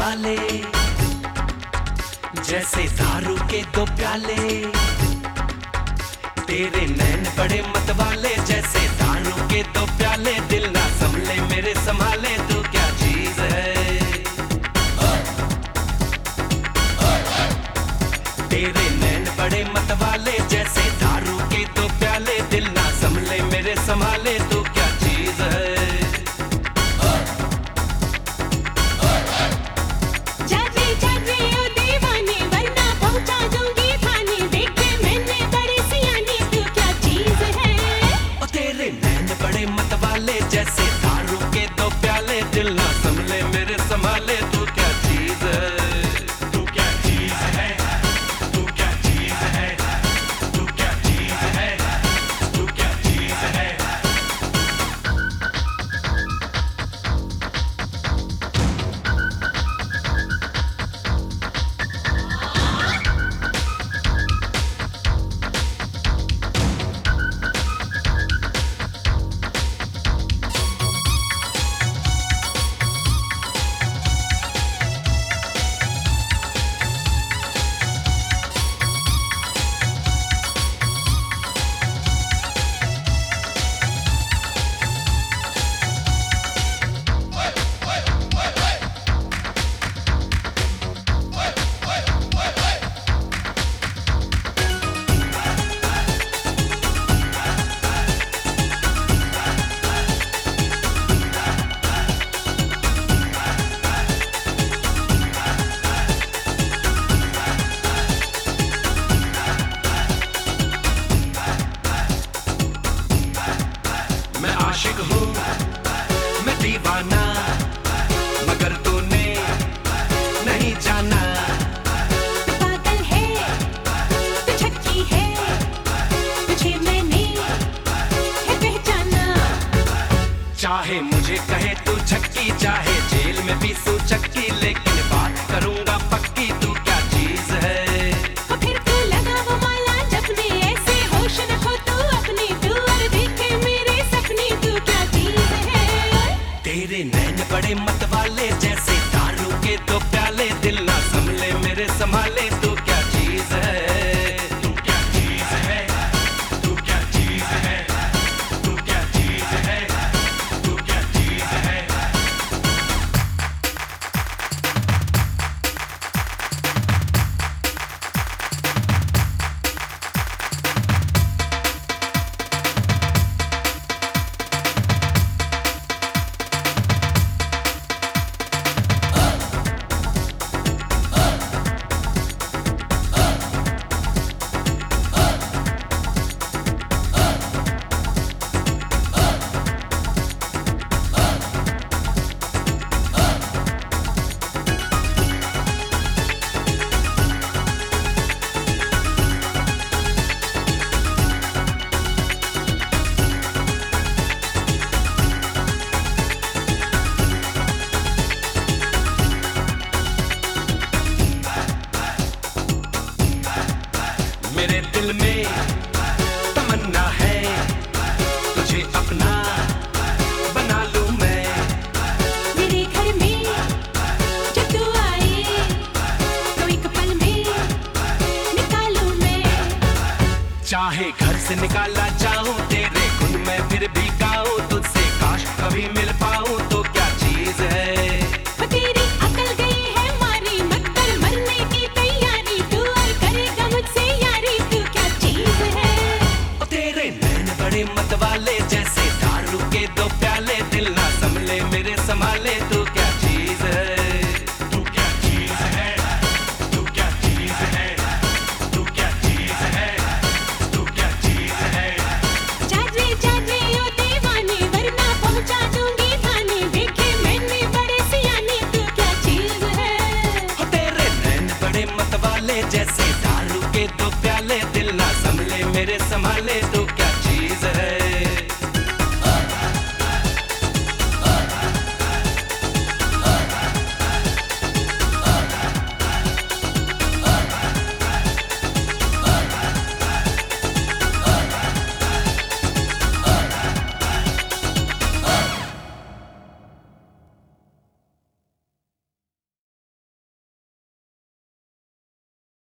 वाले, जैसे दारू के दो प्याले। तेरे नैन बड़े मत वाले, जैसे दारू के दो प्याले। दिल ना संभले मेरे संभाले, तू क्या चीज है। तेरे नैन बड़े मत वाले, जैसे दारू के दो प्याले। दिल ना संभले मेरे संभाले, तू क्या चीज है। जैसे दारू के दो प्याले, दिल ना संभले मेरे संभाले, तू क्या चीज है। तू क्या चीज है, तू क्या चीज है, तू क्या चीज है, तू क्या चीज है। आशिक हूँ मैं दीवाना, मगर तूने नहीं जाना। पागल है तू, छक्की है, तुझे मैंने है पहचाना। चाहे मुझे कहे तू छक्की, चाहे जेल में भी सू चक्की, लेकिन बात करूंगा पक्की, तू क्या चीज है। फिर तू लगा वो माला जपने, ऐसे होश रखो तू अपनी, तू और देखे मेरे सपने, तू क्या चीज है। तेरे नैन बड़े मत वाले, जैसे दारू के दो प्याले। दिल ना संभले मेरे संभाले, तू क्या चीज है। तू क्या चीज है, तू क्या चीज है, तू क्या चीज है, तू क्या चीज है। मेरे दिल में तमन्ना है, तुझे अपना बना लूं मैं। मेरे घर में जब तू आए, तो एक पल में निकालूं मैं। चाहे घर से निकाला जाऊं, तेरे गुण में फिर भी गाऊं, तुझसे काश कभी मिल पाऊं, तो क्या चीज है। तेरी अकल गई है मारी, मत कर मरने की तैयारी, तू और करेगा मुझसे यारी, तू क्या चीज है। तेरे नैन बड़े मत वाले, जैसे दारू के दो प्याले। दिल ना संभले मेरे संभाले, तू क्या चीज है। तू क्या चीज है, तू क्या चीज है, तू क्या चीज है, तू क्या चीज है। जाने ओ दीवाने, वरना पहुंचा दूंगी थाने, देखे मैंने बड़े सियाने, तू क्या चीज है। तेरे नैन बड़े मत वाले, जैसे दारू के दो प्याले। दिल ना संभले मेरे संभाले, तू